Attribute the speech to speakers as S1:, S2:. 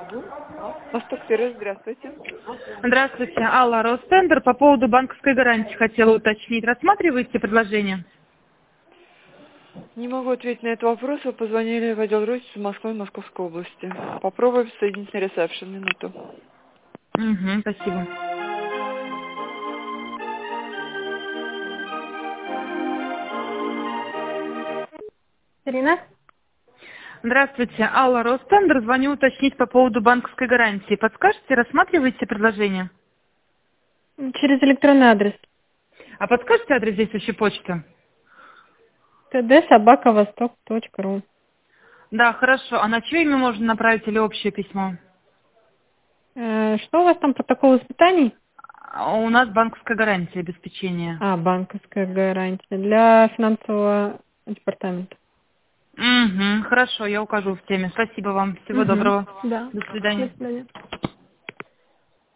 S1: Восток Сервис, здравствуйте.
S2: Здравствуйте, Алла, Ростендер. По поводу банковской гарантии хотела уточнить. Рассматриваете предложение?
S1: Не могу ответить на этот вопрос. Вы позвонили в отдел Росте Москвы и Московской области. Попробуем соединить на ресепшн. Минуту.
S2: Угу, спасибо.
S3: Ирина?
S2: Здравствуйте, Алла, Ростендер. Звоню уточнить по поводу банковской гарантии. Подскажете, рассматриваете предложение?
S3: Через электронный адрес.
S2: А подскажете адрес действующей почты?
S3: td@vostok.ru.
S2: Да, хорошо. А на чье имя можно направить или общее письмо?
S3: Что у вас там, протокол испытаний?
S2: У нас банковская гарантия обеспечения.
S3: Банковская гарантия для финансового департамента.
S2: Угу, хорошо, я укажу в теме. Спасибо вам. Всего доброго.
S3: Да.
S2: До свидания.
S3: До свидания.